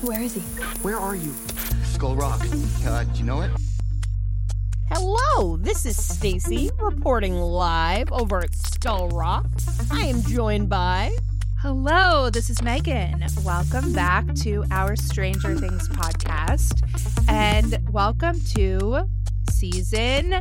Where is he? Where are you? Skull Rock. Do you know it? Hello, this is Stacy reporting live over at Skull Rock. I am joined by... Hello, this is Megan. Welcome back to our Stranger Things podcast, and welcome to season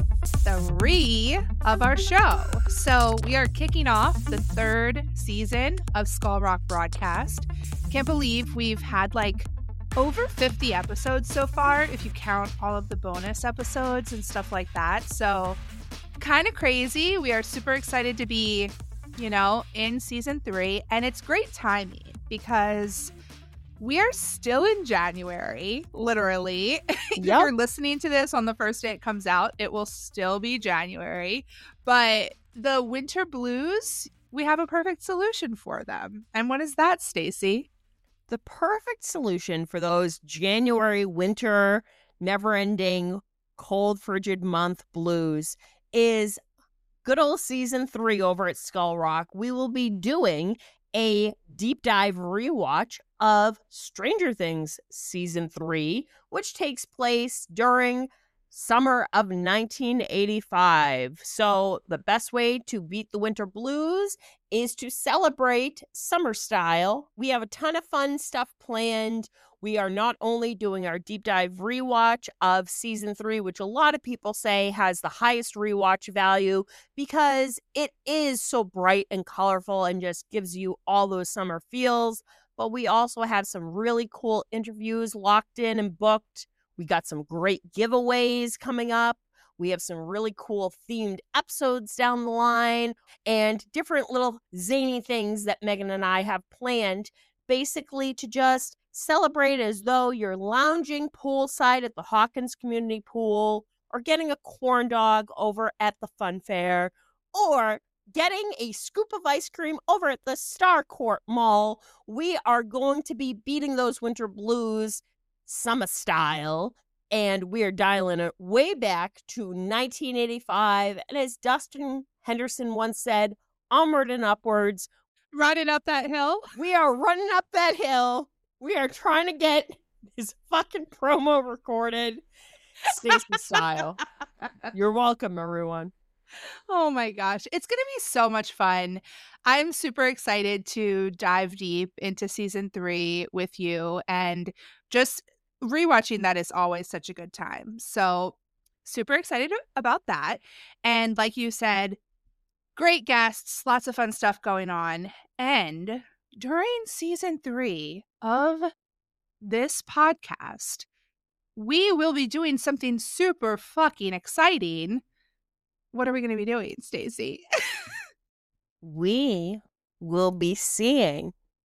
3 of our show. So we are kicking off the 3rd season of Skull Rock Broadcast. Can't believe we've had like over 50 episodes so far, if you count all of the bonus episodes and stuff like that. So kind of crazy. We are super excited to be, in season 3, and it's great timing because we are still in January, literally. If you're listening to this on the first day it comes out, it will still be January. But the winter blues, we have a perfect solution for them. And what is that, Stacy? The perfect solution for those January, winter, never-ending, cold, frigid month blues is good old season 3 over at Skull Rock. We will be doing a deep dive rewatch of Stranger Things season 3, which takes place during summer of 1985. So the best way to beat the winter blues is to celebrate summer style. We have a ton of fun stuff planned. We are not only doing our deep dive rewatch of season 3, which a lot of people say has the highest rewatch value because it is so bright and colorful and just gives you all those summer feels. But we also have some really cool interviews locked in and booked. We got some great giveaways coming up. We have some really cool themed episodes down the line and different little zany things that Megan and I have planned, basically to just celebrate as though you're lounging poolside at the Hawkins Community Pool, or getting a corn dog over at the Fun Fair, or getting a scoop of ice cream over at the Starcourt Mall. We are going to be beating those winter blues summer style, and we are dialing it way back to 1985. And as Dustin Henderson once said, onward and upwards. Running up that hill? We are running up that hill. We are trying to get this fucking promo recorded Stacy style. You're welcome, everyone. Oh my gosh. It's going to be so much fun. I'm super excited to dive deep into season 3 with you, and just rewatching that is always such a good time. So super excited about that. And like you said, great guests, lots of fun stuff going on. And during season 3 of this podcast, we will be doing something super fucking exciting. What are we going to be doing, Stacy? We will be seeing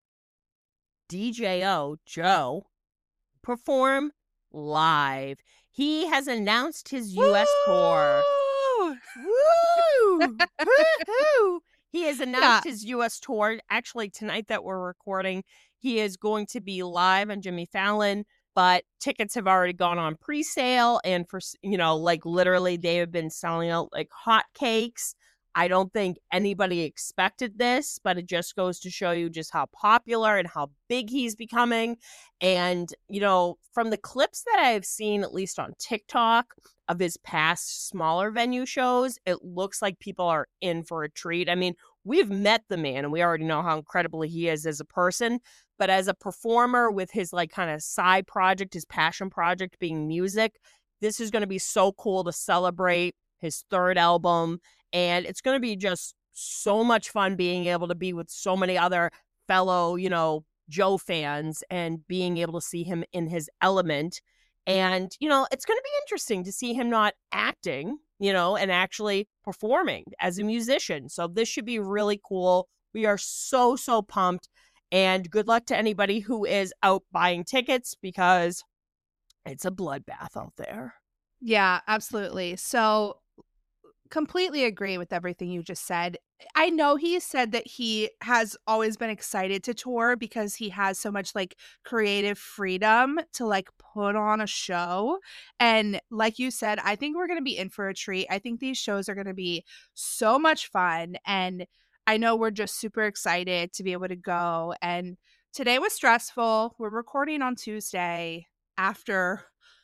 DJO Joe perform live. He has announced his U.S. tour. Woo! Woo-hoo! He has announced his U.S. tour. Actually, tonight that we're recording, he is going to be live on Jimmy Fallon, but tickets have already gone on pre-sale, and for, literally they have been selling out like hotcakes. I don't think anybody expected this, but it just goes to show you just how popular and how big he's becoming. And, from the clips that I've seen, at least on TikTok, of his past smaller venue shows, it looks like people are in for a treat. I mean, we've met the man and we already know how incredible he is as a person, but as a performer with his kind of side project, his passion project being music, this is going to be so cool to celebrate his 3rd album. And it's going to be just so much fun being able to be with so many other fellow, Joe fans and being able to see him in his element. And, it's going to be interesting to see him not acting, and actually performing as a musician. So this should be really cool. We are so, so pumped. And good luck to anybody who is out buying tickets because it's a bloodbath out there. Yeah, absolutely. So completely agree with everything you just said. I know he said that he has always been excited to tour because he has so much creative freedom to put on a show. And like you said, I think we're going to be in for a treat. I think these shows are going to be so much fun. And I know we're just super excited to be able to go and today was stressful. We're recording on Tuesday after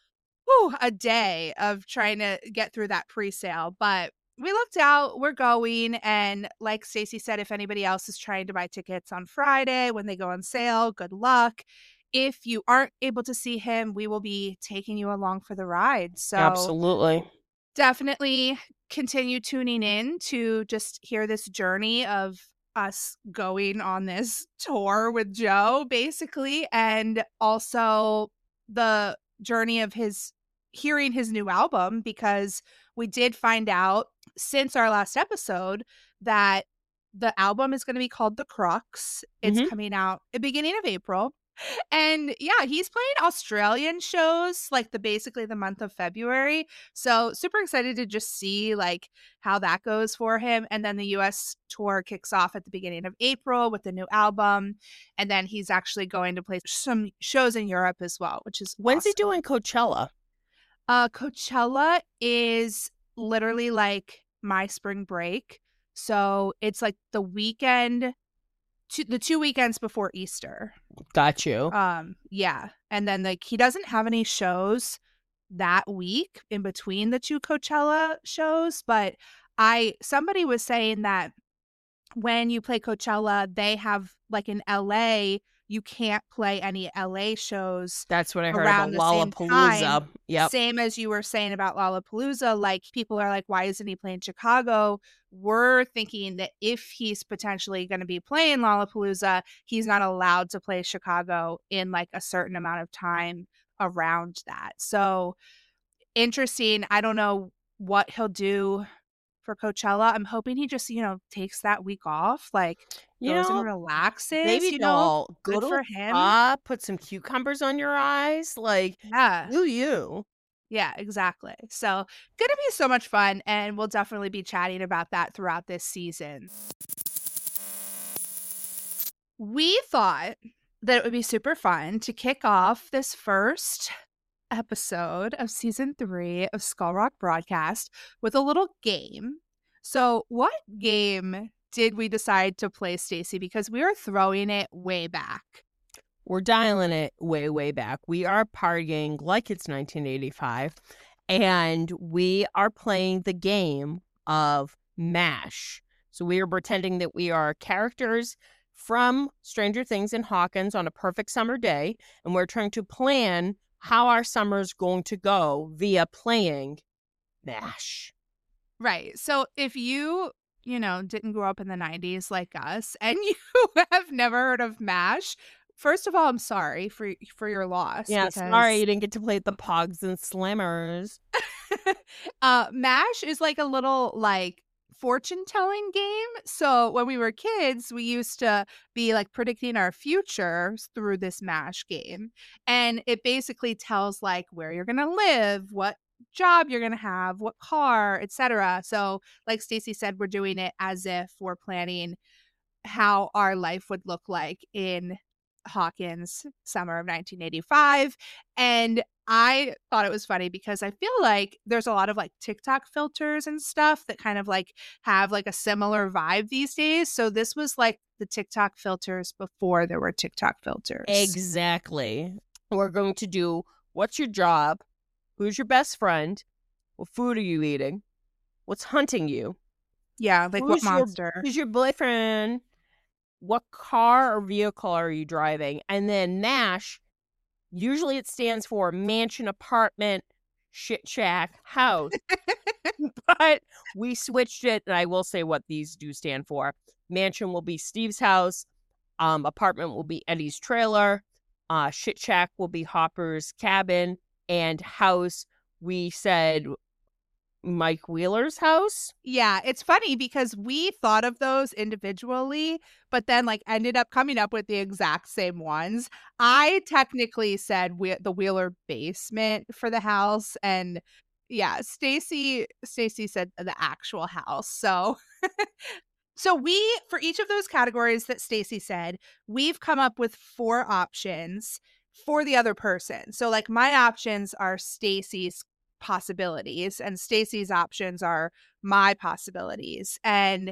a day of trying to get through that pre-sale. But we looked out, we're going. And like Stacey said, if anybody else is trying to buy tickets on Friday when they go on sale, good luck. If you aren't able to see him, we will be taking you along for the ride. So Absolutely. definitely continue tuning in to just hear this journey of us going on this tour with Joe, basically, and also the journey of hearing his new album, because we did find out since our last episode that the album is going to be called The Crux. It's coming out at the beginning of April. And yeah, he's playing Australian shows like basically the month of February. So super excited to just see like how that goes for him. And then the US tour kicks off at the beginning of April with the new album. And then he's actually going to play some shows in Europe as well, which is When's he awesome. doing Coachella? Coachella is literally like my spring break. So it's like the weekend, the 2 weekends before Easter. Got you. Yeah. And then like he doesn't have any shows that week in between the two Coachella shows, but somebody was saying that when you play Coachella, they have like in LA, you can't play any LA shows. That's what I heard around about the same Lollapalooza. time. Yep. Same as you were saying about Lollapalooza. Like people are like, why isn't he playing Chicago? We're thinking that if he's potentially going to be playing Lollapalooza, he's not allowed to play Chicago in like a certain amount of time around that. So interesting. I don't know what he'll do for Coachella. I'm hoping he just, takes that week off, like goes and relaxes. Maybe doll. Good Go for to him. Put some cucumbers on your eyes. Like, Yeah. do you? Yeah, exactly. So gonna be so much fun, and we'll definitely be chatting about that throughout this season. We thought that it would be super fun to kick off this first episode of season 3 of Skull Rock Broadcast with a little game. So what game did we decide to play, Stacey? Because we are throwing it way back. We're dialing it way, way back. We are partying like it's 1985, and we are playing the game of MASH. So we are pretending that we are characters from Stranger Things and Hawkins on a perfect summer day, and we're trying to plan how our summer is going to go via playing MASH. Right. So if you didn't grow up in the 90s like us and you have never heard of MASH, first of all, I'm sorry for your loss. Yeah, sorry you didn't get to play the Pogs and Slammers. MASH is like a little like fortune-telling game. So when we were kids, we used to be like predicting our future through this MASH game. And it basically tells like where you're going to live, what job you're going to have, what car, etc. So like Stacey said, we're doing it as if we're planning how our life would look like in Hawkins summer of 1985. And I thought it was funny because I feel like there's a lot of like TikTok filters and stuff that kind of like have like a similar vibe these days. So this was like the TikTok filters before there were TikTok filters. Exactly. We're going to do what's your job? Who's your best friend? What food are you eating? What's hunting you? Yeah, like what monster? Who's your boyfriend? What car or vehicle are you driving? And then MASH, usually it stands for mansion, apartment, shit shack, house. But we switched it, and I will say what these do stand for. Mansion will be Steve's house. Apartment will be Eddie's trailer. Shit shack will be Hopper's cabin. And house, we said Mike Wheeler's house. Yeah, it's funny because we thought of those individually, but then like ended up coming up with the exact same ones. I technically said the Wheeler basement for the house, and yeah, Stacey said the actual house. So so we, for each of those categories that Stacey said, we've come up with 4 options for the other person. So like my options are Stacey's possibilities and Stacey's options are my possibilities. And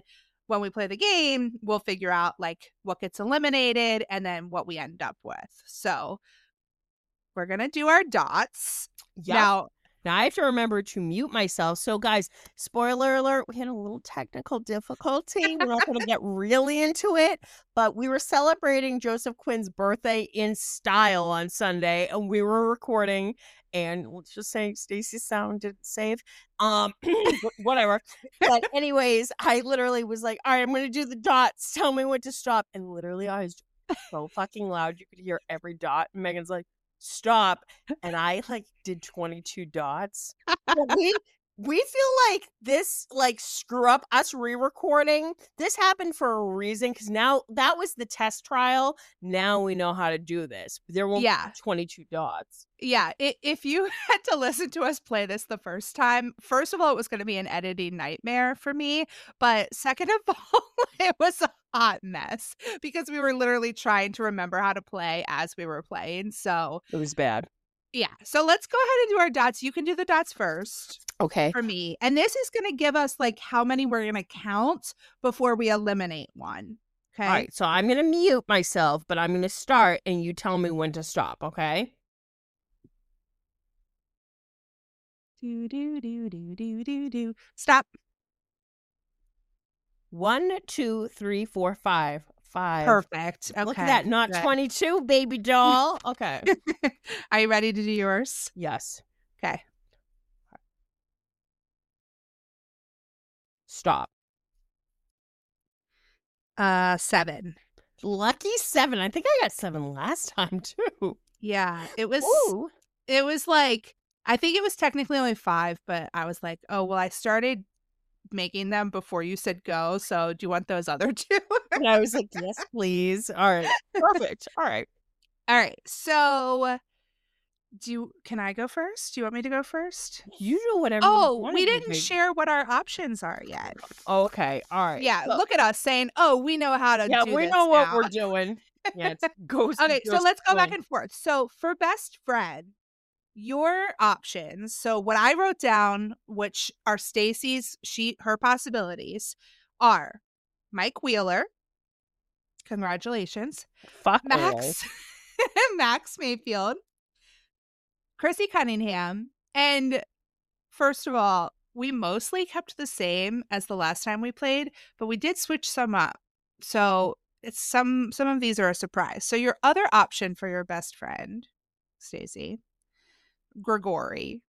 when we play the game, we'll figure out like what gets eliminated and then what we end up with. So we're going to do our dots. Yep. Now, I have to remember to mute myself. So, guys, spoiler alert, we had a little technical difficulty. We're not going to get really into it, but we were celebrating Joseph Quinn's birthday in style on Sunday, and we were recording, and let's just say Stacey's sound didn't save. Whatever. But anyways, I literally was like, all right, I'm going to do the dots. Tell me when to stop. And literally, I was so fucking loud. You could hear every dot. And Megan's like, stop. And I like did 22 dots. We feel like this like screw up us re-recording. This happened for a reason, because now that was the test trial. Now we know how to do this. There won't be 22 dots. Yeah, if you had to listen to us play this the first time, first of all, it was going to be an editing nightmare for me. But second of all, it was a hot mess because we were literally trying to remember how to play as we were playing. So it was bad. Yeah. So let's go ahead and do our dots. You can do the dots first. Okay. For me. And this is going to give us like how many we're going to count before we eliminate one. Okay. All right. So I'm going to mute myself, but I'm going to start and you tell me when to stop. Okay. Do. Stop. 1, 2, 3, 4, 5. 5. Perfect. Okay. Look at that. Not good. 22, baby doll. Okay. Are you ready to do yours? Yes. Okay. Stop. 7. Lucky 7. I think I got 7 last time too. Yeah. It was. Ooh. It was like, I think it was technically only 5, but I was like, oh well, I started making them before you said go, so do you want those other 2? And I was like, yes, please. All right. Perfect. All right. So can I go first? Do you want me to go first? You do whatever. We didn't share what our options are yet. Okay. All right. Yeah. So, look at us saying, oh, we know how to do this. Yeah, we know what we're doing. Yeah, it's ghost. Okay, so let's go back and forth. So for best friend, your options. So what I wrote down, which are Stacey's, her possibilities, are Mike Wheeler. Congratulations. Fuck Max. Max Mayfield. Chrissy Cunningham. And first of all, we mostly kept the same as the last time we played, but we did switch some up. So it's some of these are a surprise. So your other option for your best friend, Stacey, Grigori.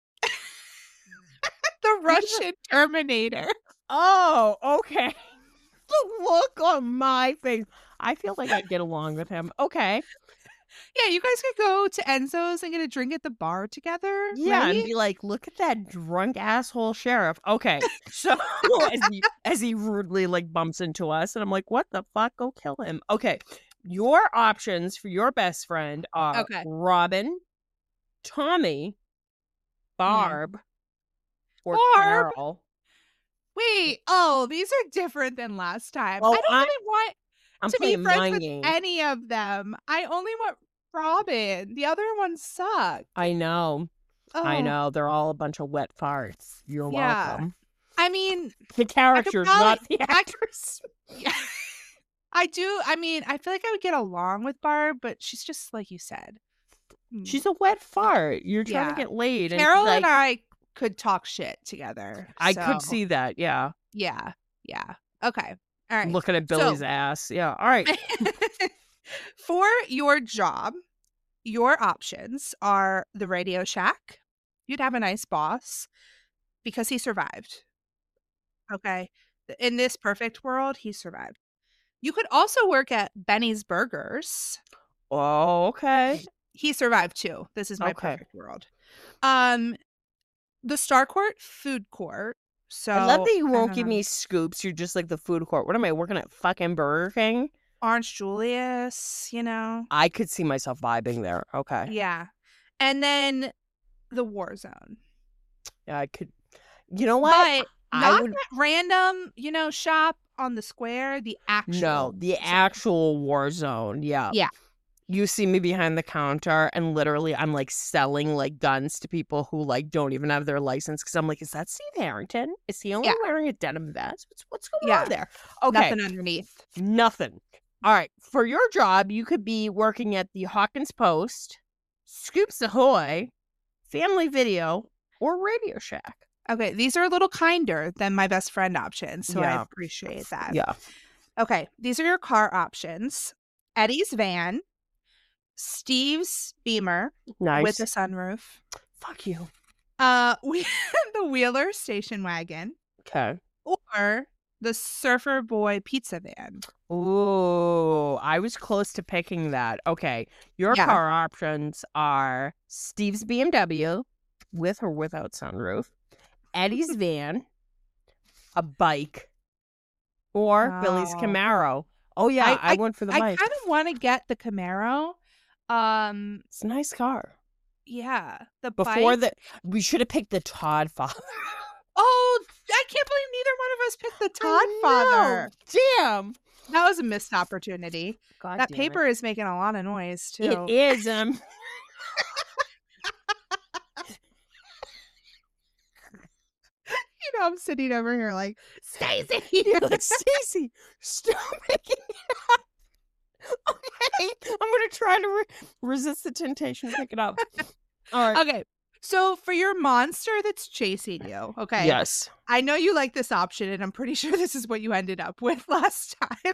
The Russian Terminator. Oh, okay. The look on my face. I feel like I'd get along with him. Okay. Yeah, you guys could go to Enzo's and get a drink at the bar together. Yeah, right? and be like, look at that drunk asshole sheriff. Okay. So as he rudely like bumps into us, and I'm like, what the fuck? Go kill him. Okay. Your options for your best friend are Robin, Tommy, Barb, or Carol. Wait, these are different than last time. Well, I don't really want to be friends with game. any of them. I only want Robin. The other ones suck. I know. Oh. I know. They're all a bunch of wet farts. You're welcome. I mean, the characters, not the actors. Yeah. I do. I mean, I feel like I would get along with Barb, but she's just like you said. She's a wet fart. You're trying to get laid. Carol and I could talk shit together. I could see that. Yeah. Yeah. Okay. All right. Looking at Billy's ass. Yeah. All right. For your job, your options are the Radio Shack. You'd have a nice boss because he survived. Okay. In this perfect world, he survived. You could also work at Benny's Burgers. Oh, okay. He survived too. This is my perfect world. The Starcourt Food Court. So I love that you won't give me scoops. You're just like the food court. What am I working at? Fucking Burger King? Orange Julius, you know. I could see myself vibing there. Okay. Yeah. And then the War Zone. Yeah, I could. You know what? But not that random, shop on the square. The actual. No, the actual War Zone. Yeah. Yeah. You see me behind the counter and literally I'm like selling like guns to people who like don't even have their license because I'm like, is that Steve Harrington? Is he only wearing a denim vest? What's going on there? Okay. Nothing underneath. Nothing. All right. For your job, you could be working at the Hawkins Post, Scoops Ahoy, Family Video, or Radio Shack. Okay, these are a little kinder than my best friend options, so I appreciate that. Yeah. Okay, these are your car options. Eddie's van, Steve's Beamer with a sunroof. Fuck you. The Wheeler station wagon. Okay. Or the Surfer Boy pizza van. Ooh, I was close to picking that. Okay, your car options are Steve's BMW with or without sunroof, Eddie's van, a bike, or Billy's Camaro. Oh yeah, I went for the bike. I kind of want to get the Camaro. It's a nice car. Yeah, bike. We should have picked the Todd father. Oh, I can't believe neither one of us picked the Todd father. Damn. That was a missed opportunity. God that paper is making a lot of noise too. It is. You know, I'm sitting over here like, Stacey. Like, Stacey, stop making it up. Okay, I'm gonna try to resist the temptation to pick it up. All right. Okay. So for your monster that's chasing you, okay? Yes. I know you like this option, and I'm pretty sure this is what you ended up with last time.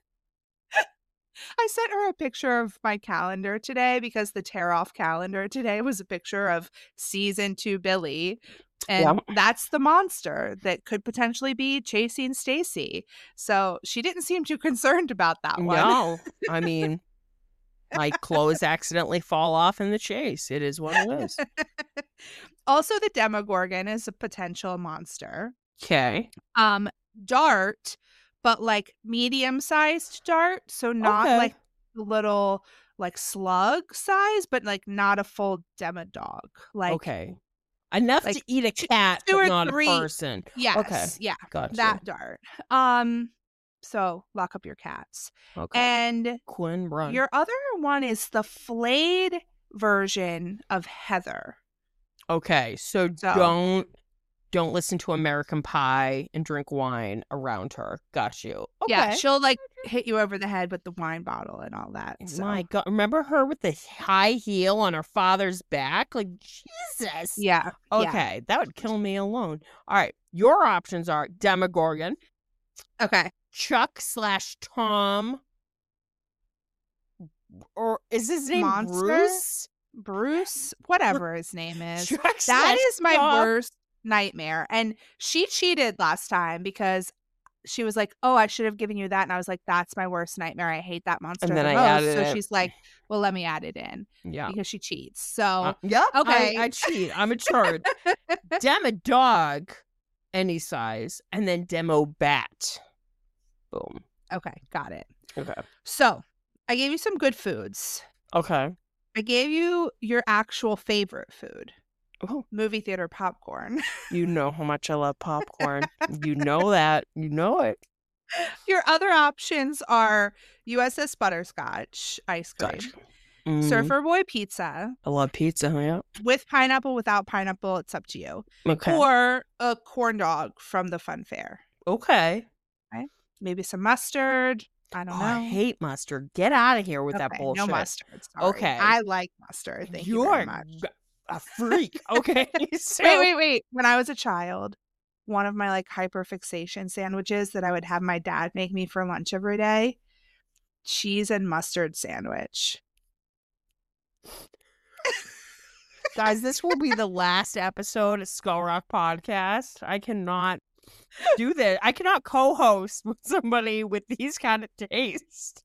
I sent her a picture of my calendar today because the tear-off calendar today was a picture of season 2 Billy. And that's the monster that could potentially be chasing Stacey. So she didn't seem too concerned about that one. No. I mean, my clothes accidentally fall off in the chase. It is what it is. Also, the Demogorgon is a potential monster. Okay. Dart, but like medium-sized dart. So not like a little like slug size, but like not a full Demodog. Like enough to eat a cat, but not 3, a person. Yes. Okay. Yeah. Gotcha. That dart. So lock up your cats. Okay. And Quinn, run. Your other one is the flayed version of Heather. Okay. So don't listen to American Pie and drink wine around her. Got you. Okay. Yeah, she'll like hit you over the head with the wine bottle and all that. So. My God. Remember her with the high heel on her father's back? Like, Jesus. Yeah. Okay. That would kill me alone. All right. Your options are Demogorgon. Okay. Chuck/Tom. Or is his name Monster? Bruce? Whatever his name is. That is my worst nightmare. And she cheated last time because she was like, oh, I should have given you that. And I was like, that's my worst nightmare. I hate that monster and then the I most. added so it. she's like, well, let me add it in. Yeah. Because she cheats. So, okay. I cheat. I'm a chart. Demodog, any size. And then Demo Bat. Boom. Okay. Got it. Okay. So, I gave you some good foods. Okay. I gave you your actual favorite food. Oh. Movie theater popcorn. You know how much I love popcorn. You know that. You know it. Your other options are USS Butterscotch ice cream, Gotcha. Surfer Boy pizza. I love pizza, yeah. With pineapple, without pineapple, it's up to you. Okay. Or a corn dog from the fun fair. Okay. Maybe some mustard. I don't know. I hate mustard. Get out of here with that bullshit. No mustard. Sorry. Okay. I like mustard. Thank you very much. A freak. Okay. So... Wait. When I was a child, one of my like hyperfixation sandwiches that I would have my dad make me for lunch every day, cheese and mustard sandwich. Guys, this will be the last episode of Skull Rock Podcast. I cannot do this. I cannot co-host with somebody with these kind of tastes.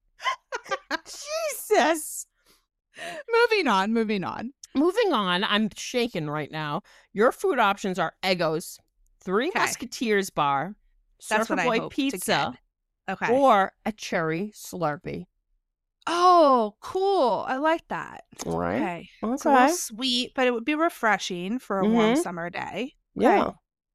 Jesus. Moving on. Moving on, I'm shaking right now. Your food options are Eggos, Three Musketeers bar, That's Surfer what I Boy hoped pizza, to get. Okay. or a cherry Slurpee. Oh, cool. I like that. Right. Okay. It's a little sweet, but it would be refreshing for a warm summer day. Okay. Yeah.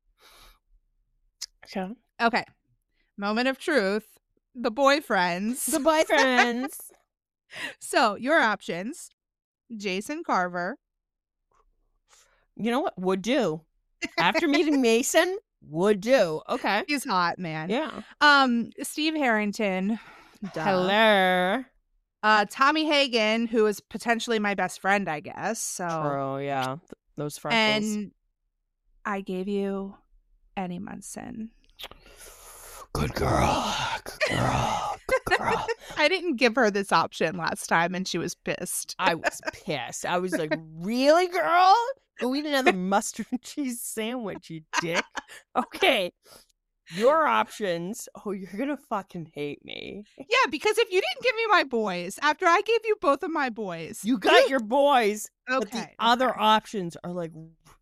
Okay. Okay. Moment of truth. The boyfriends. The boyfriends. So your options: Jason Carver. You know what? Would do. After meeting Mason, would do. Okay. He's hot, man. Yeah. Steve Harrington. Duh. Hello. Tommy Hagen, who is potentially my best friend, I guess. So True, yeah. Those freckles. and I gave you Eddie Munson. Good girl. Good girl. Good girl. I didn't give her this option last time, and she was pissed. I was pissed. I was like, really, girl? Go eat another mustard and cheese sandwich, you dick. Okay. Your options. Oh, you're going to fucking hate me. Yeah, because if you didn't give me my boys, after I gave you both of my boys. You got your boys, but the Okay. other options are like,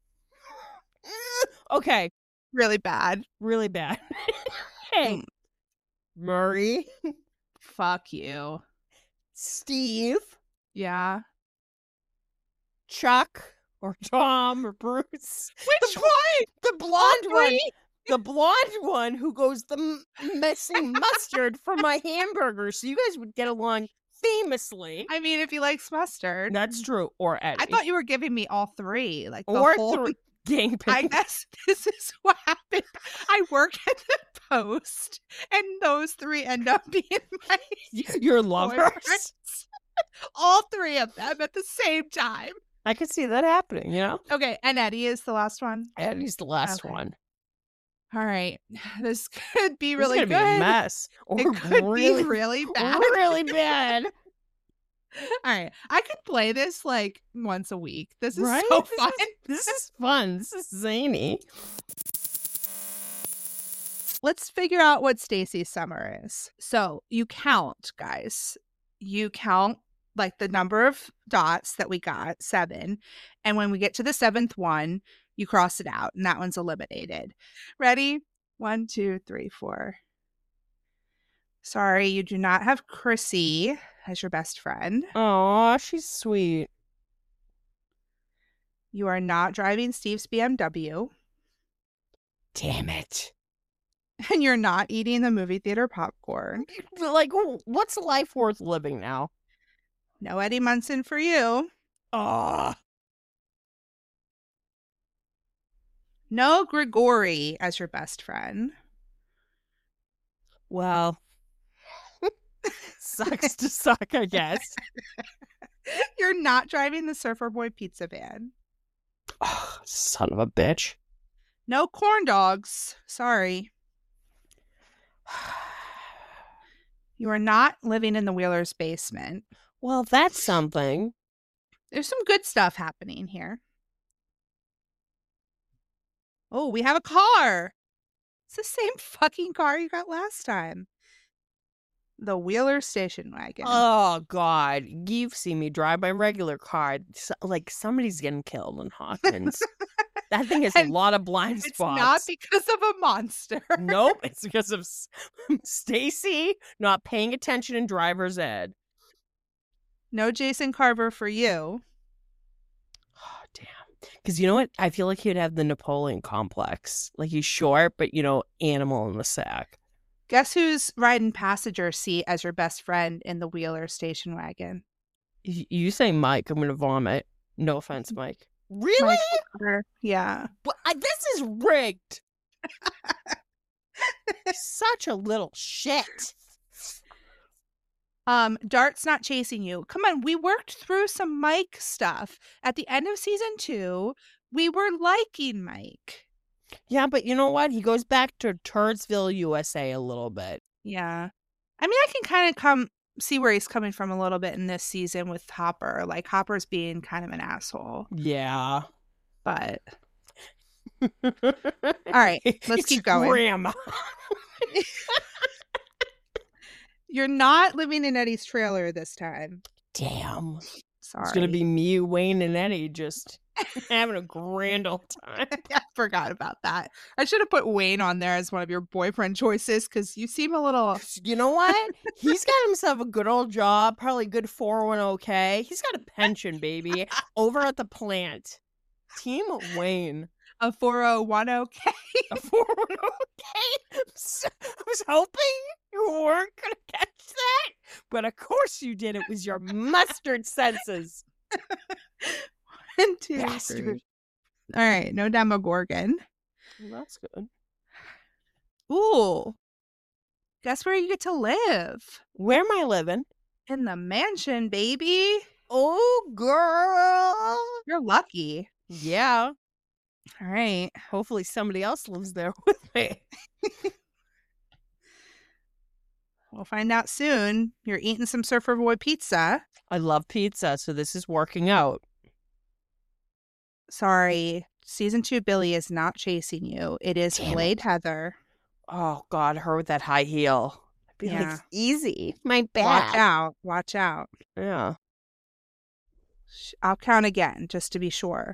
okay, Really bad. really bad. Hey, Murray, Fuck you. Steve, Yeah. Chuck, or Tom, or Bruce. Which one? The blonde one. The blonde one who goes the missing mustard for my hamburger. So you guys would get along famously. I mean, if he likes mustard. That's true. Or Eddie. I thought you were giving me all three. Like the or whole... gang I guess this is what happened. I work at the Post, and those three end up being my your lovers. boyfriends. All three of them at the same time. I could see that happening, you know? Okay, and Eddie is the last one. Eddie's the last Okay. one. All right, this could be It's really gonna good. be a mess. Or It could really, be really bad. really bad. All right, I could play this like once a week. This is Right? so fun. This is fun. This is zany. Let's figure out what Stacy's summer is. So you count, guys. You count like the number of dots that we got, 7. And when we get to the 7th one, you cross it out, and that one's eliminated. Ready? 1, 2, 3, 4. Sorry, you do not have Chrissy as your best friend. Aw, she's sweet. You are not driving Steve's BMW. Damn it. And you're not eating the movie theater popcorn. Like, what's life worth living now? No Eddie Munson for you. Aw. No Grigori as your best friend. Well, sucks to suck, I guess. You're not driving the Surfer Boy pizza van. Oh, son of a bitch. No corn dogs. Sorry. You are not living in the Wheelers' basement. Well, that's something. There's some good stuff happening here. Oh, we have a car. It's the same fucking car you got last time. The Wheeler station wagon. Oh, God. You've seen me drive my regular car. Like, somebody's getting killed in Hawkins. That thing has a And lot of blind it's spots. not because of a monster. Nope. It's because of Stacy not paying attention in driver's ed. No Jason Carver for you. Oh, damn. Because you know what? I feel like he'd have the Napoleon complex. Like, he's short, but, animal in the sack. Guess who's riding passenger seat as your best friend in the Wheeler station wagon? You say Mike, I'm going to vomit. No offense, Mike. Really? Mike Walker. Yeah. This is rigged. Such a little shit. Dart's not chasing you. Come on, we worked through some Mike stuff. At the end of season 2, we were liking Mike. Yeah, but you know what? He goes back to Turdsville, USA a little bit. Yeah. I mean, I can kind of see where he's coming from a little bit in this season with Hopper. Like, Hopper's being kind of an asshole. Yeah. But all right, let's keep going. Grandma. You're not living in Eddie's trailer this time. Damn. Sorry. It's going to be me, Wayne, and Eddie just having a grand old time. I forgot about that. I should have put Wayne on there as one of your boyfriend choices because you seem a little... You know what? He's got himself a good old job, probably good 401k. He's got a pension, baby, over at the plant. Team Wayne. A 401k. A 401k? I was hoping you weren't going to catch that. But of course you did. It was your mustard senses. 1, 2, Bastard. 3. All right. No Demogorgon. Well, that's good. Ooh. Guess where you get to live? Where am I living? In the mansion, baby. Oh, girl. You're lucky. Yeah. All right. Hopefully somebody else lives there with me. We'll find out soon. You're eating some Surfer Boy pizza. I love pizza, so this is working out. Sorry. Season 2 Billy is not chasing you. It is Damn Flayed it. Heather. Oh, God, her with that high heel. I'd be Yeah. like, easy. My back. Watch out. Watch out. Yeah. I'll count again just to be sure.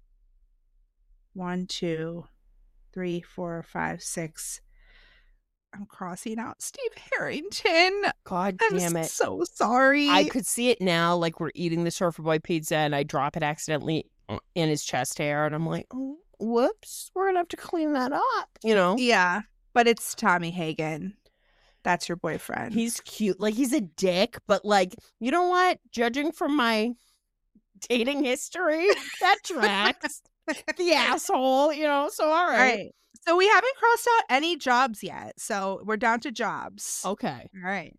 1, 2, 3, 4, 5, 6. I'm crossing out Steve Harrington. God I'm damn it. so sorry. I could see it now, like we're eating the Surfer Boy pizza and I drop it accidentally in his chest hair and I'm like, oh, whoops, we're going to have to clean that up, you know? Yeah, but it's Tommy Hagen. That's your boyfriend. He's cute. Like, he's a dick, but like, you know what? Judging from my dating history, that tracks. The asshole, you know, so all All right. right. So we haven't crossed out any jobs yet. So we're down to jobs. Okay. All right.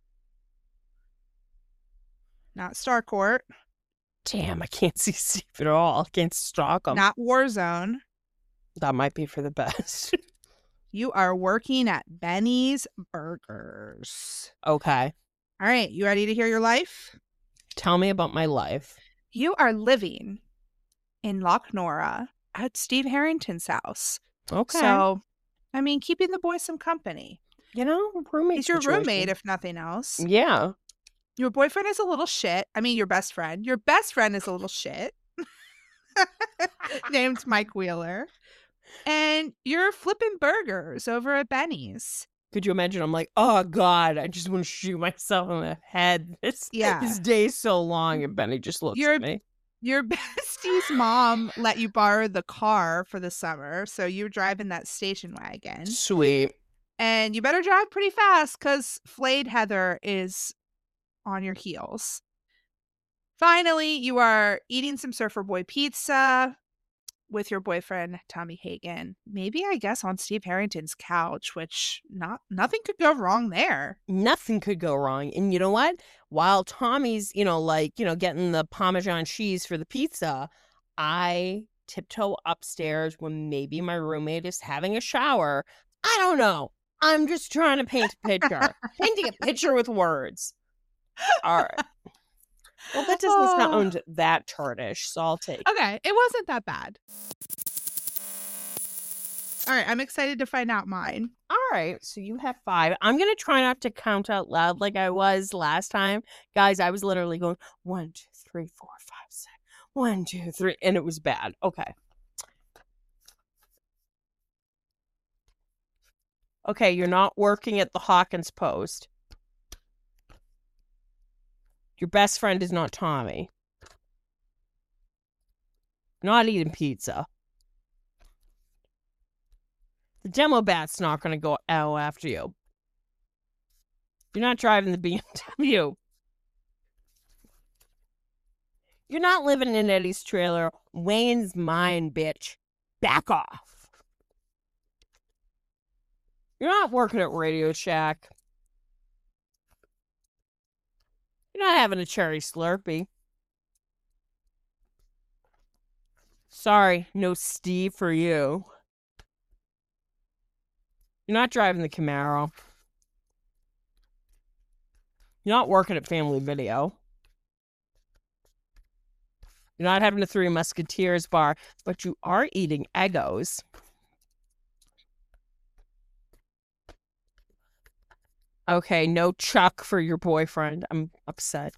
Not Starcourt. Damn, I can't see Steve at all. I can't stalk him. Not Warzone. That might be for the best. You are working at Benny's Burgers. Okay. All right. You ready to hear your life? Tell me about my life. You are living in Loch Nora at Steve Harrington's house. Okay. So, I mean, keeping the boy some company. You know, roommate. He's your situation. roommate, if nothing else. Yeah. Your boyfriend is a little shit. I mean, your best friend. Your best friend is a little shit. Named Mike Wheeler. And you're flipping burgers over at Benny's. Could you imagine? I'm like, oh God, I just want to shoot myself in the head. This day's so long, and Benny just looks at me. Your bestie's mom let you borrow the car for the summer, so you're driving that station wagon. Sweet. And you better drive pretty fast because Flayed Heather is on your heels. Finally, you are eating some Surfer Boy pizza with your boyfriend, Tommy Hagen. Maybe, I guess, on Steve Harrington's couch, which nothing could go wrong there. Nothing could go wrong. And you know what? While Tommy's, getting the Parmesan cheese for the pizza, I tiptoe upstairs when maybe my roommate is having a shower. I don't know. I'm just trying to paint a picture. Painting a picture with words. All right. Well, that doesn't sound that turdish, so I'll take it. Okay, it wasn't that bad. All right, I'm excited to find out mine. All right, so you have 5. I'm going to try not to count out loud like I was last time. Guys, I was literally going 1, 2, 3, 4, 5, 6. 1, 2, 3, and it was bad. Okay. Okay, you're not working at the Hawkins Post. Your best friend is not Tommy. You're not eating pizza. The demo bat's not going to go out after you. You're not driving the BMW. You're not living in Eddie's trailer. Wayne's mine, bitch. Back off. You're not working at Radio Shack. You're not having a cherry Slurpee. Sorry, no Steve for you. You're not driving the Camaro. You're not working at Family Video. You're not having a Three Musketeers bar, but you are eating Eggos. Okay, no Chuck for your boyfriend. I'm upset.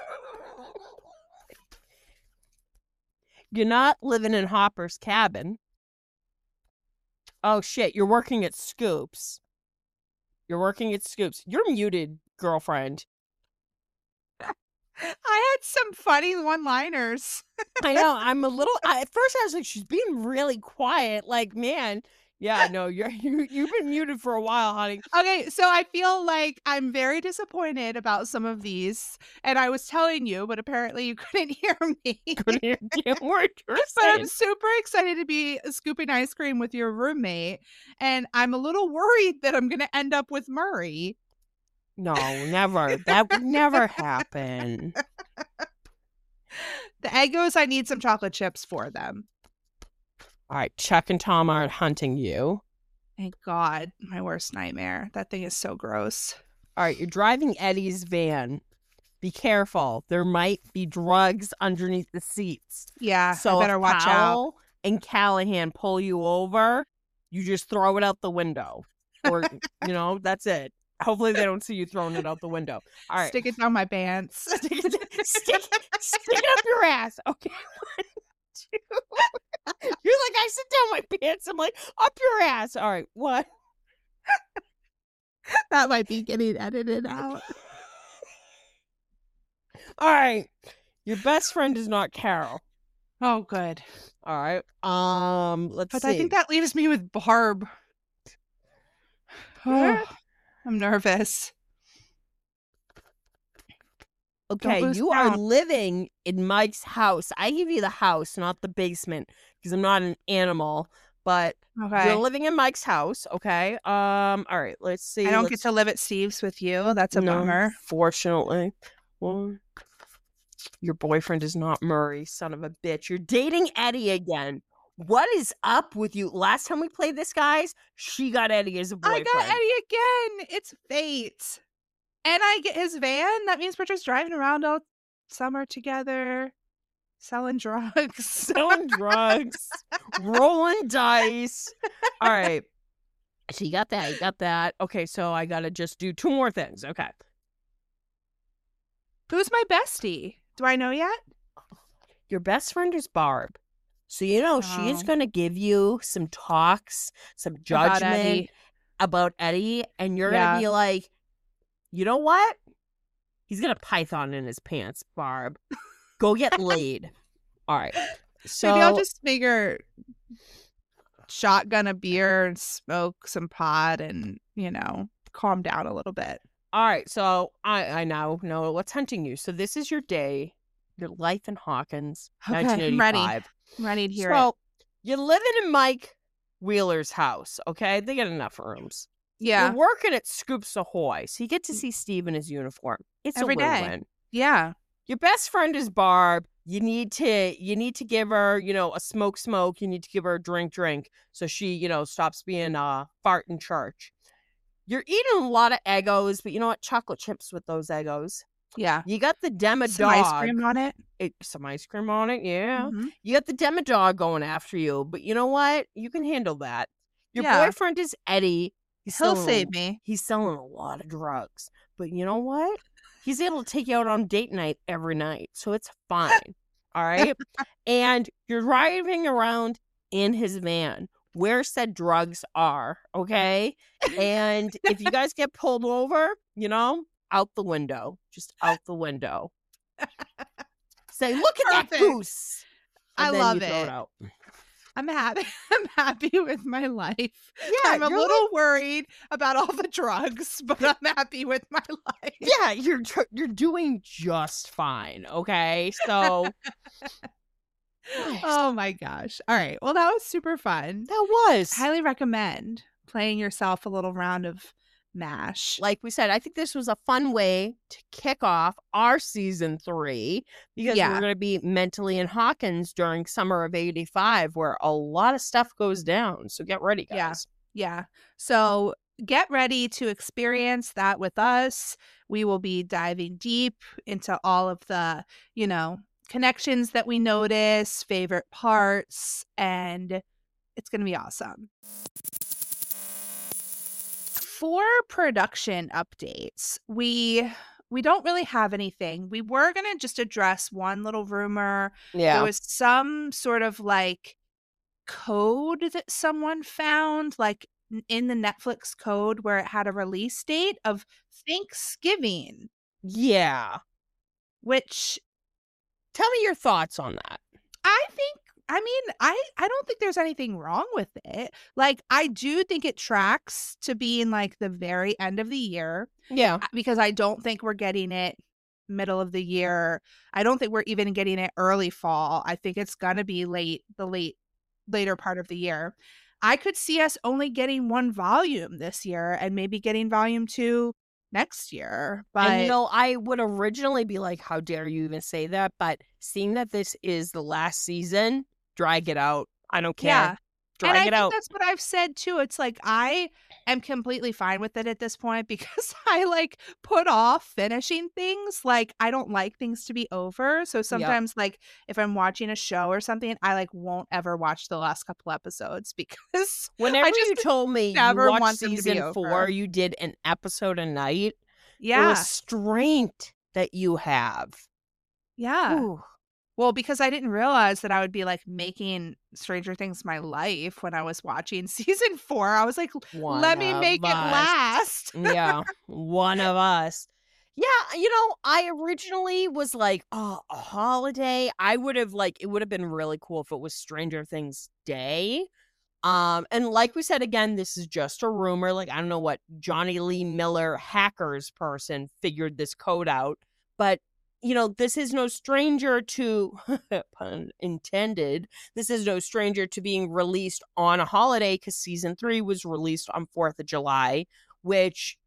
You're not living in Hopper's cabin. Oh, shit. You're working at Scoops. You're working at Scoops. You're muted, girlfriend. I had some funny one-liners. I know. I'm a little. At first, I was like, she's being really quiet. Like, man, yeah, no, you've been muted for a while, honey. Okay, so I feel like I'm very disappointed about some of these, and I was telling you, but apparently you couldn't hear me. Couldn't hear a word you were But I'm saying. super excited to be scooping ice cream with your roommate, and I'm a little worried that I'm going to end up with Murray. No, never. That would never happen. The Eggos, I need some chocolate chips for them. All right, Chuck and Tom aren't hunting you. Thank God, my worst nightmare. That thing is so gross. All right, you're driving Eddie's van. Be careful. There might be drugs underneath the seats. Yeah, So I better if watch out. Powell and Callahan pull you over, you just throw it out the window. Or, that's it. Hopefully they don't see you throwing it out the window. All right. Stick it down my pants. Stick it up your ass. Okay. 1, 2. You're like, I sit down my pants. I'm like, up your ass. All right. 1. That might be getting edited out. All right. Your best friend is not Carol. Oh, good. All right. Let's But see. I think that leaves me with Barb. Oh, I'm nervous. Okay, lose you are count. living in Mike's house. I give you the house, not the basement, because I'm not an animal. But Okay. you're living in Mike's house. Okay. All right. Let's see. I don't get to live at Steve's with you. That's a bummer. Fortunately. Well, your boyfriend is not Murray, son of a bitch. You're dating Eddie again. What is up with you? Last time we played this, guys, she got Eddie as a boyfriend. I got Eddie again. It's fate. And I get his van. That means we're just driving around all summer together, selling drugs. Selling drugs, rolling dice. All right. So you got that. You got that. Okay, so I got to just do 2 more things. Okay. Who's my bestie? Do I know yet? Your best friend is Barb. So, she is Oh. going to give you some talks, some About judgment Eddie. about Eddie. And you're going to be like, you know what? He's got a python in his pants, Barb. Go get laid. All right. So Maybe I'll just make her shotgun a beer and smoke some pot and, calm down a little bit. all right. So I now know what's hunting you. So this is your day, your life in Hawkins, Okay, I'm ready. 1985. I'm ready to hear it. So you're living in Mike Wheeler's house, okay? They got enough rooms. Yeah. You're working at Scoops Ahoy, so you get to see Steve in his uniform. It's Every a day. win-win. Yeah. Your best friend is Barb. You need to give her, a smoke. You need to give her a drink, so she, stops being fart in church. You're eating a lot of Eggos, but you know what? Chocolate chips with those Eggos. Yeah. You got the Demodog. Some ice cream on it. Some ice cream on it, yeah. Mhm. You got the Demodog going after you, but you know what? You can handle that. Your Yeah. boyfriend is Eddie. He'll selling save me. He's selling a lot of drugs, but you know what? He's able to take you out on date night every night, so it's fine. All right? And you're driving around in his van where said drugs are, okay? And if you guys get pulled over, out the window. Just out the window. Say, look at that Perfect. goose. I And then love you throw it. out. I'm happy. I'm happy with my life. Yeah, I'm a you're little worried about all the drugs, but I'm happy with my life. Yeah, you're doing just fine, okay? So Oh my gosh. All right. Well, that was super fun. that was Highly recommend playing yourself a little round of MASH. like we said, I think this was a fun way to kick off our season 3 because Yeah. we're going to be mentally in Hawkins during summer of 85 where a lot of stuff goes down. So get ready, guys. Yeah. So get ready to experience that with us. We will be diving deep into all of the, connections that we notice, favorite parts, and it's going to be awesome. For production updates, we don't really have anything. We were going to just address one little rumor. Yeah. There was some sort of code that someone found in the Netflix code where it had a release date of Thanksgiving. Yeah. which Tell me your thoughts on that. I don't think there's anything wrong with it. Like, I do think it tracks to be in like the very end of the year. Yeah. Because I don't think we're getting it middle of the year. I don't think we're even getting it early fall. I think it's gonna be later part of the year. I could see us only getting one volume this year and maybe getting volume 2 next year. But And I would originally be like, how dare you even say that? But seeing that this is the last season, drag it out. I don't care. yeah. Drag And I it think out. that's what I've said too. It's like I am completely fine with it at this point because I like put off finishing things. Like I don't like things to be over. So sometimes like if I'm watching a show or something, I like won't ever watch the last couple episodes because Whenever just you told me you never watched want them to be season over. 4, you did an episode a night. The yeah. restraint that you have. Yeah. Ooh. Well, because I didn't realize that I would be like making Stranger Things my life when I was watching season 4. I was like, let me make it last. Yeah, one of us. Yeah, I originally was like, oh, a holiday. I would have it would have been really cool if it was Stranger Things Day. And like we said again, this is just a rumor. Like, I don't know what Johnny Lee Miller hackers person figured this code out, but this is no stranger to, pun intended, this is no stranger to being released on a holiday because season 3 was released on 4th of July, which,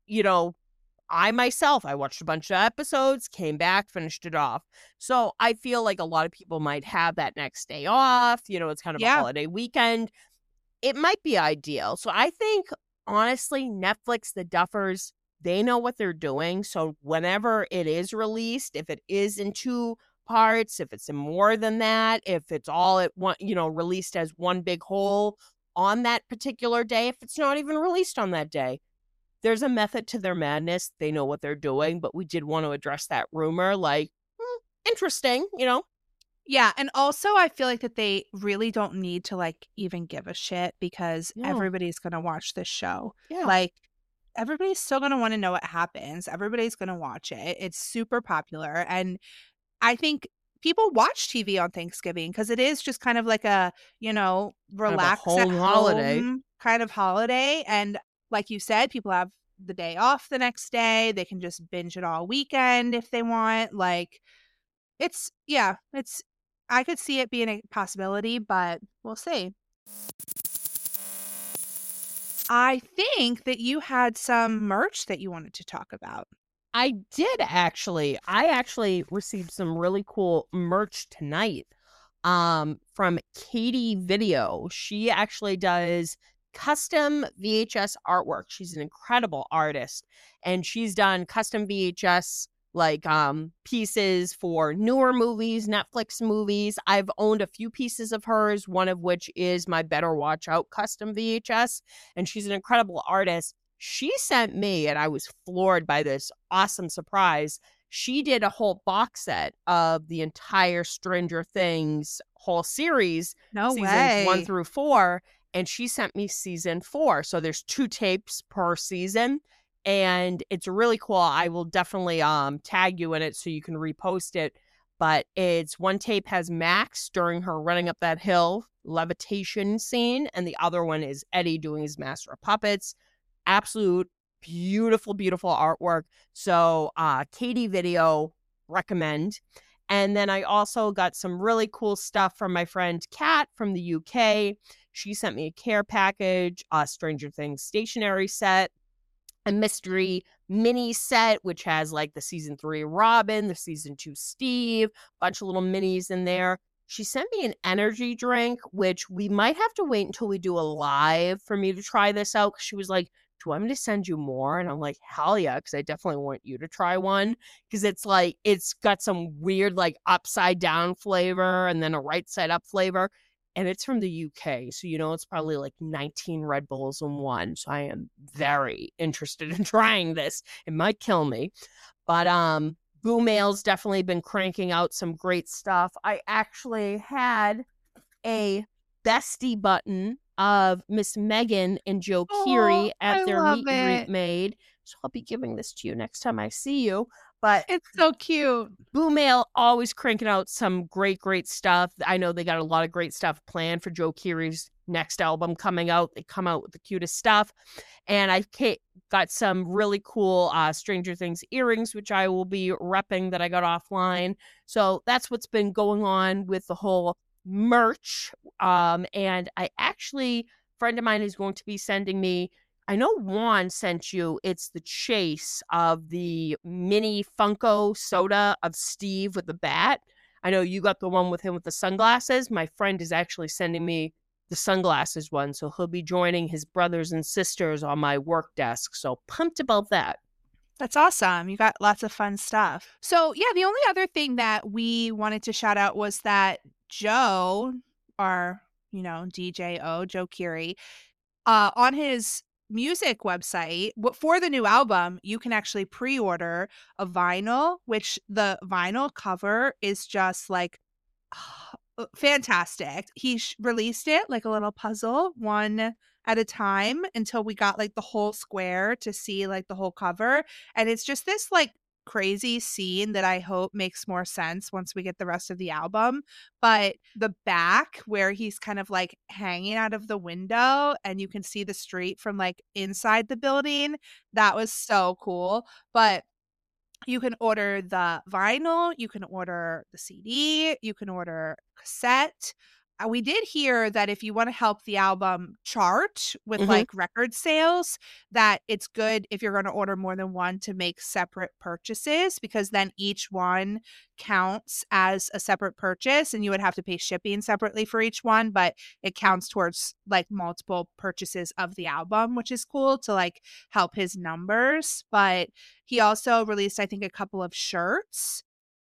I watched a bunch of episodes, came back, finished it off. So I feel like a lot of people might have that next day off. It's kind of a holiday weekend. It might be ideal. So I think, honestly, Netflix, the Duffers, they know what they're doing. So whenever it is released, if it is in 2 parts, if it's in more than that, if it's all at one, released as one big whole on that particular day, if it's not even released on that day, there's a method to their madness. They know what they're doing, but we did want to address that rumor. Like, interesting, Yeah, and also I feel like that they really don't need to like even give a shit because everybody's going to watch this show. Yeah. Like everybody's still going to want to know what happens. Everybody's going to watch it. It's super popular. And I think people watch TV on Thanksgiving because it is just kind of like a, relax kind of at holiday. home kind of holiday. And like you said, people have the day off the next day. They can just binge it all weekend if they want. Like I could see it being a possibility, but we'll see. I think that you had some merch that you wanted to talk about. I did actually. I actually received some really cool merch tonight from Katie Video. She actually does custom VHS artwork. She's an incredible artist, and she's done custom VHS pieces for newer movies, Netflix movies. I've owned a few pieces of hers, one of which is my Better Watch Out custom VHS, and she's an incredible artist. She sent me, and I was floored by this awesome surprise. She did a whole box set of the entire Stranger Things whole series, seasons 1 through 4, and she sent me season 4. So there's 2 tapes per season. And it's really cool. I will definitely tag you in it so you can repost it. But it's one tape has Max during her running up that hill levitation scene, and the other one is Eddie doing his Master of Puppets. Absolute beautiful, beautiful artwork. So Katie Video, recommend. And then I also got some really cool stuff from my friend Kat from the UK. She sent me a care package, a Stranger Things stationery set, a mystery mini set, which has like the season 3 Robin, the season 2 Steve, a bunch of little minis in there. She sent me an energy drink, which we might have to wait until we do a live for me to try this out. She was like, do you want me to send you more? And I'm like, hell yeah, because I definitely want you to try one. Because it's got some weird upside down flavor and then a right side up flavor. And it's from the UK, so it's probably 19 Red Bulls in one. So I am very interested in trying this. It might kill me. But Boo Mail's definitely been cranking out some great stuff. I actually had a bestie button of Miss Megan and Joe Keery at their meet and greet made. So I'll be giving this to you next time I see you. But It's so cute. Boo Mail always cranking out some great stuff. I know they got a lot of great stuff planned for Joe Keery's next album coming out. They come out with the cutest stuff. And I got some really cool Stranger Things earrings, which I will be repping that I got offline. So that's what's been going on with the whole merch. And I actually, a friend of mine is going to be sending me, I know Juan sent you, it's the chase of the mini Funko soda of Steve with the bat. I know you got the one with him with the sunglasses. My friend is actually sending me the sunglasses one. So he'll be joining his brothers and sisters on my work desk. So pumped about that. That's awesome. You got lots of fun stuff. So yeah, the only other thing that we wanted to shout out was that Joe, our, DJO, Joe Keery, on his music website for the new album, you can actually pre-order a vinyl, which the vinyl cover is just like fantastic. He released it like a little puzzle, one at a time, until we got like the whole square to see like the whole cover. And it's just this like crazy scene that I hope makes more sense once we get the rest of the album. But the back where he's kind of like hanging out of the window and you can see the street from like inside the building, that was so cool. But you can order the vinyl, you can order the CD, you can order cassette. We did hear that if you want to help the album chart with like record sales, that it's good if you're going to order more than one to make separate purchases, because then each one counts as a separate purchase and you would have to pay shipping separately for each one, but it counts towards like multiple purchases of the album, which is cool to like help his numbers. But he also released, I think, a couple of shirts.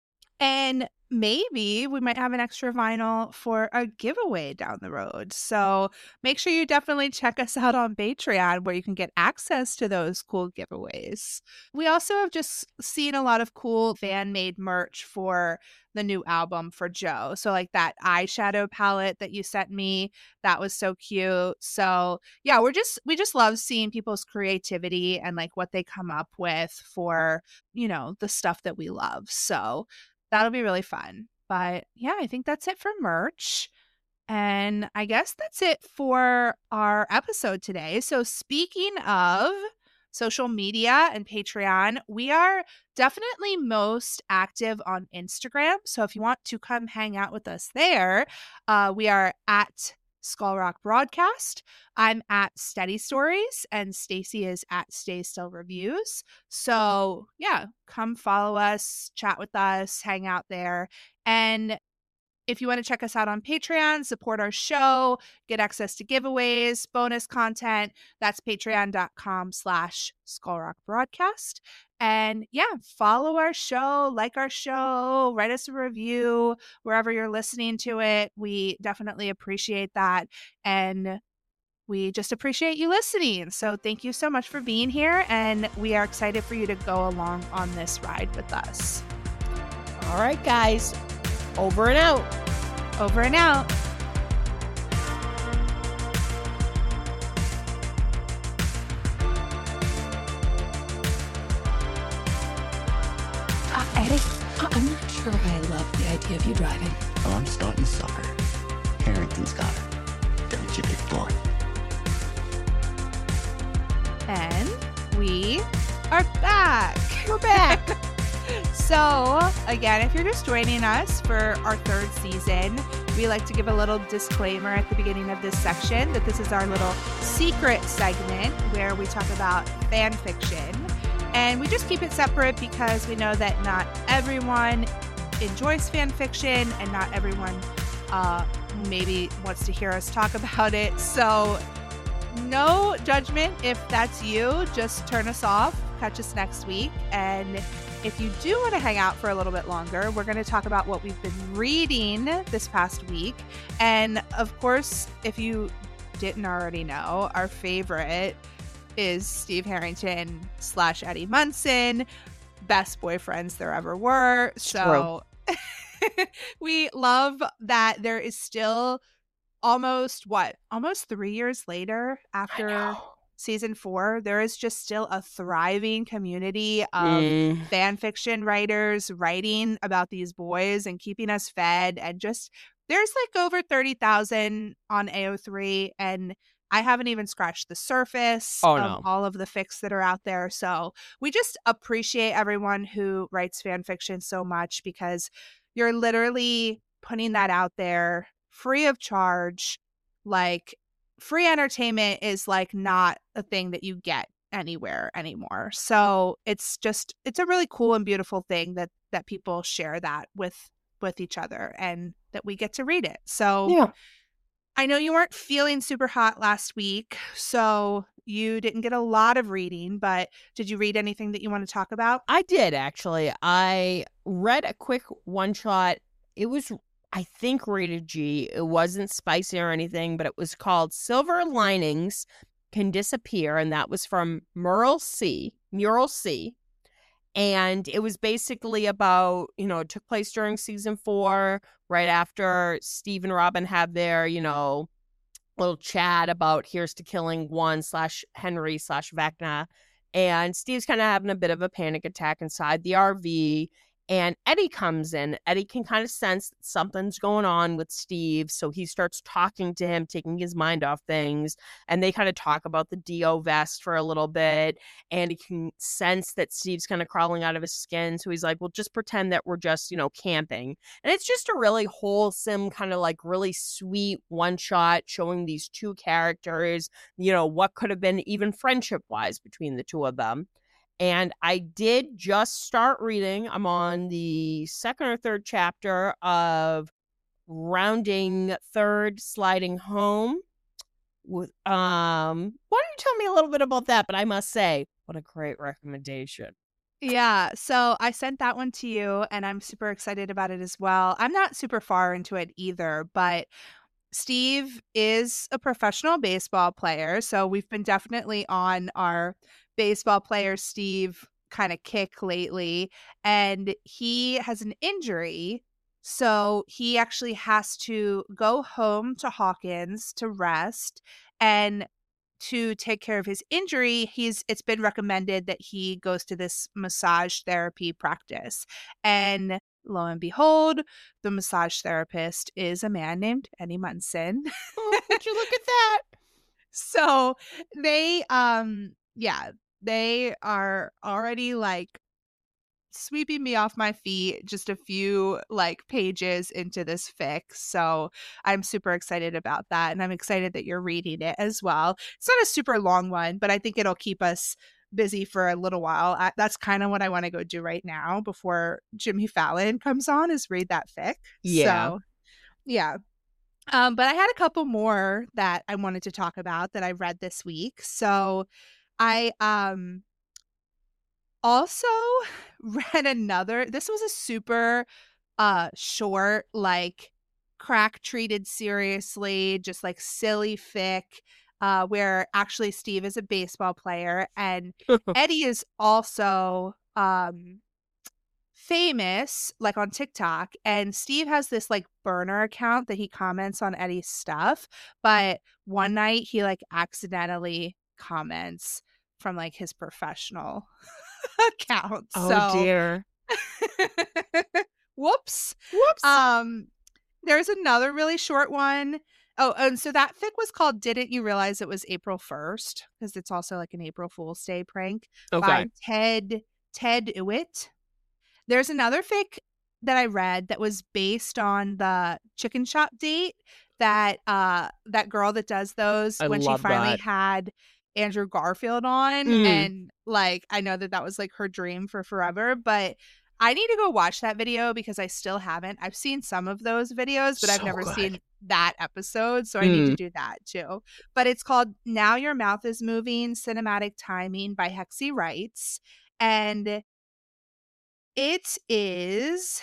And maybe we might have an extra vinyl for a giveaway down the road. So make sure you definitely check us out on Patreon, where you can get access to those cool giveaways. We also have just seen a lot of cool fan-made merch for the new album for Joe. So like that eyeshadow palette that you sent me, that was so cute. So yeah, we just love seeing people's creativity and like what they come up with for, the stuff that we love. So that'll be really fun. But yeah, I think that's it for merch. And I guess that's it for our episode today. So speaking of social media and Patreon, we are definitely most active on Instagram. So if you want to come hang out with us there, we are at Skull Rock Broadcast. I'm at Steady Stories, and Stacy is at Stay Still Reviews. So yeah, come follow us, chat with us, hang out there. And if you want to check us out on Patreon, support our show, get access to giveaways, bonus content, that's patreon.com/skullrockbroadcast. And yeah, follow our show, like our show, write us a review wherever you're listening to it. We definitely appreciate that. And we just appreciate you listening. So thank you so much for being here. And we are excited for you to go along on this ride with us. All right, guys. Over and out. Over and out. Eddie, I'm not sure I love the idea of you driving. Oh, I'm starting to suffer. Harrington's got her. Don't you, big boy? And we are back. We're back. So, again, if you're just joining us for our third season, we like to give a little disclaimer at the beginning of this section that this is our little secret segment where we talk about fan fiction. And we just keep it separate because we know that not everyone enjoys fan fiction and not everyone maybe wants to hear us talk about it. So no judgment if that's you. Just turn us off. Catch us next week. And if you do want to hang out for a little bit longer, we're going to talk about what we've been reading this past week. And of course, if you didn't already know, our favorite is Steve Harrington / Eddie Munson. Best boyfriends there ever were. So we love that there is still almost 3 years later after season 4, there is just still a thriving community of fan fiction writers writing about these boys and keeping us fed. And just, there's like over 30,000 on AO3, and I haven't even scratched the surface of all of the fics that are out there. So we just appreciate everyone who writes fan fiction so much, because you're literally putting that out there free of charge. Like, free entertainment is like not a thing that you get anywhere anymore. So it's a really cool and beautiful thing that people share that with each other, and that we get to read it. So Yeah. I know you weren't feeling super hot last week, so you didn't get a lot of reading, but did you read anything that you want to talk about? I did, actually. I read a quick one-shot. It was, I think, rated G. It wasn't spicy or anything, but it was called Silver Linings Can Disappear, and that was from Mural C. And it was basically about, it took place during season 4, right after Steve and Robin had their, little chat about here's to killing 1/Henry/Vecna. And Steve's kind of having a bit of a panic attack inside the RV. And Eddie comes in. Eddie can kind of sense that something's going on with Steve. So he starts talking to him, taking his mind off things. And they kind of talk about the Dio vest for a little bit. And he can sense that Steve's kind of crawling out of his skin. So he's like, well, just pretend that we're just, camping. And it's just a really wholesome, kind of like really sweet one shot showing these two characters, what could have been even friendship wise between the two of them. And I did just start reading. I'm on the second or third chapter of Rounding Third Sliding Home. Why don't you tell me a little bit about that? But I must say, what a great recommendation. Yeah, so I sent that one to you, and I'm super excited about it as well. I'm not super far into it either, but Steve is a professional baseball player, so we've been definitely on our baseball player Steve kind of kick lately, and he has an injury, so he actually has to go home to Hawkins to rest, and to take care of his injury, it's been recommended that he goes to this massage therapy practice. And lo and behold, the massage therapist is a man named Eddie Munson. Oh, would you look at that? So they they are already like sweeping me off my feet just a few like pages into this fic. So I'm super excited about that, and I'm excited that you're reading it as well. It's not a super long one, but I think it'll keep us busy for a little while. That's kind of what I want to go do right now before Jimmy Fallon comes on, is read that fic. Yeah. So yeah. But I had a couple more that I wanted to talk about that I read this week. So I also read another. This was a super short, like crack treated seriously, just like silly fic, where actually Steve is a baseball player and Eddie is also famous, like on TikTok, and Steve has this like burner account that he comments on Eddie's stuff, but one night he like accidentally comments from like his professional account. Oh, dear. Whoops. There's another really short one. Oh, and so that fic was called Didn't You Realize It Was April 1st? Because it's also like an April Fool's Day prank by Ted Ewitt. There's another fic that I read that was based on the chicken shop date that that girl that does those when she finally had Andrew Garfield on. And like, I know that was like her dream for forever, but I need to go watch that video because I still haven't. I've seen some of those videos, but I've never seen that episode. So I need to do that too. But it's called Now Your Mouth Is Moving, Cinematic Timing by Hexy Writes. And it is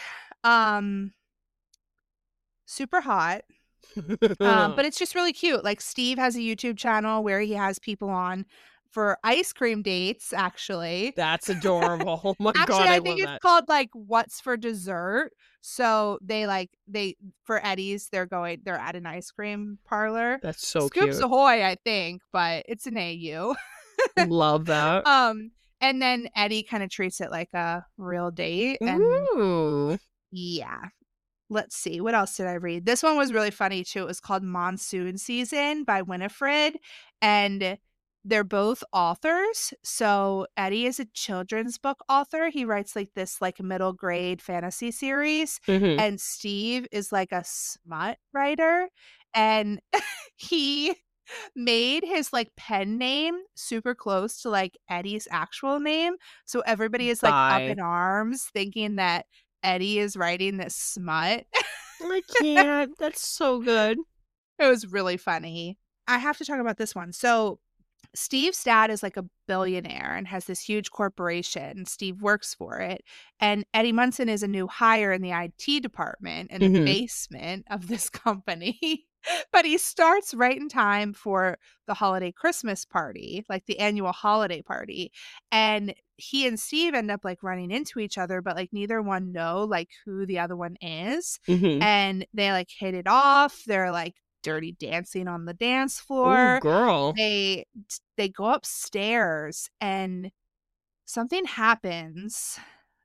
super hot. But it's just really cute. Like Steve has a YouTube channel where he has people on for ice cream dates, actually. That's adorable. Oh my Actually, God, I I think love it's that. called like What's for Dessert. So they for Eddie's, they're at an ice cream parlor. That's so Scoops cute. Ahoy, I think, but it's an AU. Love that. And then Eddie kind of treats it like a real date. And Ooh. yeah. Let's see. What else did I read? This one was really funny too. It was called Monsoon Season by Winifred. And they're both authors. So Eddie is a children's book author. He writes like this like middle grade fantasy series. Mhm. And Steve is like a smut writer. And he made his like pen name super close to like Eddie's actual name. So everybody is like up Bye. in arms thinking that Eddie is writing this smut. I can't. That's so good. It was really funny. I have to talk about this one. So Steve's dad is like a billionaire and has this huge corporation. Steve works for it. And Eddie Munson is a new hire in the IT department in the Mhm. basement of this company. But he starts right in time for the holiday Christmas party, like the annual holiday party. And he and Steve end up like running into each other, but like neither one know like who the other one is. Mhm. And they like hit it off. They're like dirty dancing on the dance Ooh, floor. girl. They go upstairs and something happens.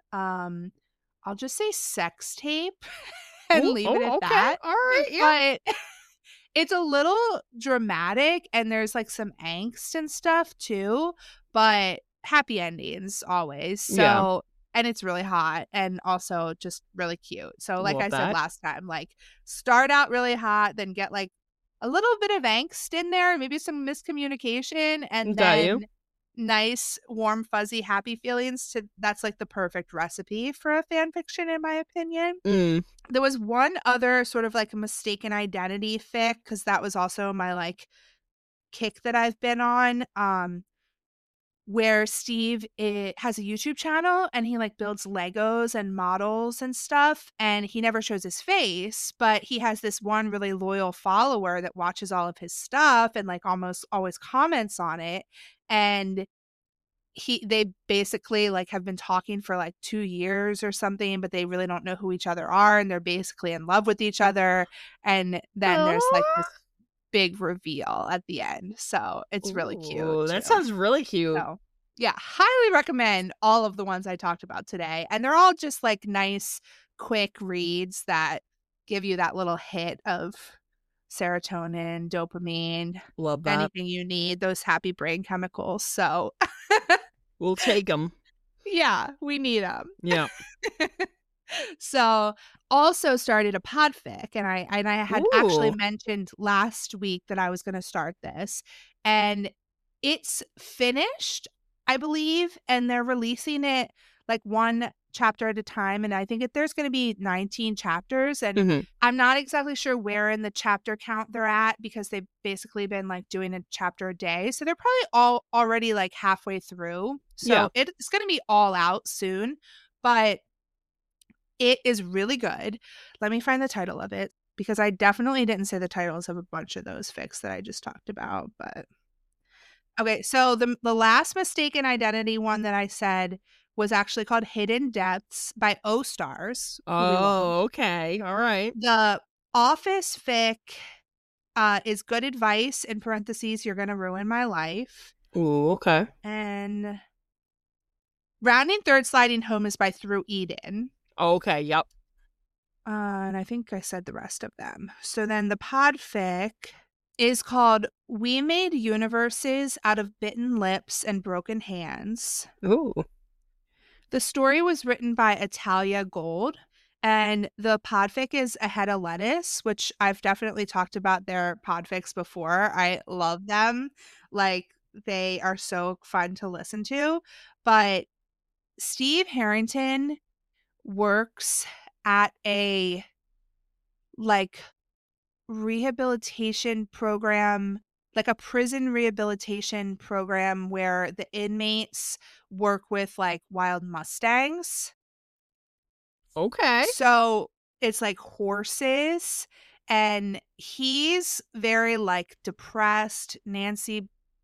I'll just say sex tape and Ooh, leave it at okay. that. All right. Yeah. But it's a little dramatic and there's like some angst and stuff too, but happy endings always. So Yeah. and it's really hot and also just really cute. So like Love I said that. last time, like start out really hot, then get like a little bit of angst in there, maybe some miscommunication, and Got you. then nice, warm, fuzzy, happy feelings. That's like the perfect recipe for a fan fiction, in my opinion. Mm. There was one other sort of like a mistaken identity fic, because that was also my like kick that I've been on. Where Steve has a YouTube channel and he like builds Legos and models and stuff, and he never shows his face, but he has this one really loyal follower that watches all of his stuff and like almost always comments on it. And they basically like have been talking for like 2 years or something, but they really don't know who each other are, and they're basically in love with each other. And then there's like this big reveal at the end. So it's really cute Ooh, too. that sounds really cute. So yeah, highly recommend all of the ones I talked about today. And they're all just like nice, quick reads that give you that little hit of serotonin, dopamine, Love that. anything you need, those happy brain chemicals. So We'll take them. yeah, we need them. Yeah. So also started a podfic, and I had actually Ooh. mentioned last week that I was going to start this, and it's finished, I believe, and they're releasing it like one chapter at a time, and I think there's going to be 19 chapters, and Mhm. I'm not exactly sure where in the chapter count they're at, because they've basically been like doing a chapter a day, so they're probably all already like halfway through. So Yeah. it's going to be all out soon, but it is really good. Let me find the title of it, because I definitely didn't say the titles of a bunch of those fics that I just talked about. But okay, so the last mistaken identity one that I said was actually called Hidden Depths by O Stars. Oh, okay. All right. The office fic is Good Advice, in parentheses, You're Gonna Ruin My Life. Ooh, okay. And Rounding Third Sliding Home is by Through Eden. Okay, yep. And I think I said the rest of them. So then the podfic is called We Made Universes Out of Bitten Lips and Broken Hands. Ooh. The story was written by Italia Gold, and the podfic is A Head of Lettuce, which I've definitely talked about their podfics before. I love them. Like, they are so fun to listen to. But Steve Harrington works at a like rehabilitation program, like a prison rehabilitation program where the inmates work with like wild mustangs. Okay. So it's like horses, and he's very like depressed, Nancy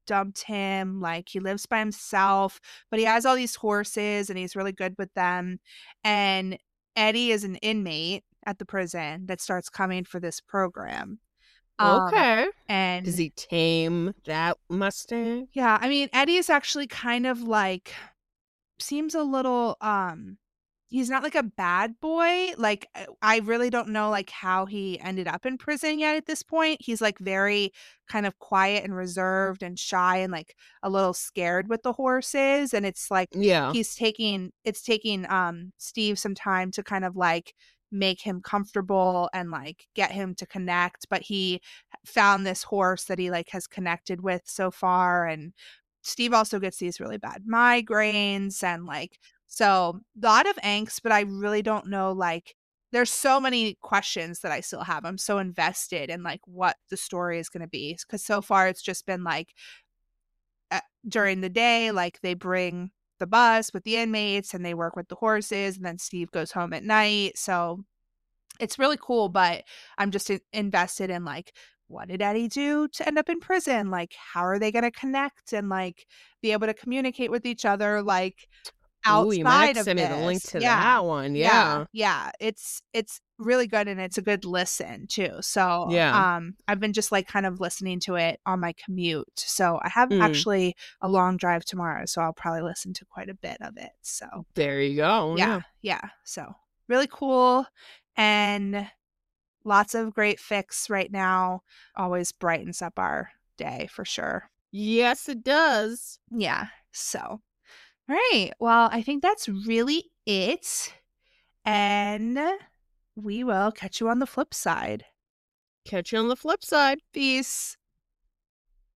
dumped him. Like, he lives by himself, but he has all these horses and he's really good with them. And Eddie is an inmate at the prison that starts coming for this program. Okay. And Does he tame that Mustang? yeah, I mean, Eddie is actually kind of like, seems a little, he's not like a bad boy. Like, I really don't know like how he ended up in prison yet at this point. He's like very kind of quiet and reserved and shy and like a little scared with the horses. And it's like, Yeah. it's taking Steve some time to kind of like make him comfortable and like get him to connect. But he found this horse that he like has connected with so far. And Steve also gets these really bad migraines and like, so a lot of angst, but I really don't know, like, there's so many questions that I still have. I'm so invested in like what the story is going to be, because so far it's just been like during the day, like they bring the bus with the inmates and they work with the horses, and then Steve goes home at night. So it's really cool, but I'm just invested in like, what did Eddie do to end up in prison? Like, how are they going to connect and like be able to communicate with each other? Like, outside Ooh, you might have of sent me the link this. to that one. Yeah. It's really good, and it's a good listen too. So Yeah. I've been just like kind of listening to it on my commute. So I have actually a long drive tomorrow, so I'll probably listen to quite a bit of it. So There you go. yeah. So really cool, and lots of great fics right now. Always brightens up our day for sure. Yes, it does. Yeah. So all right. Well, I think that's really it. And we will catch you on the flip side. Catch you on the flip side. Peace.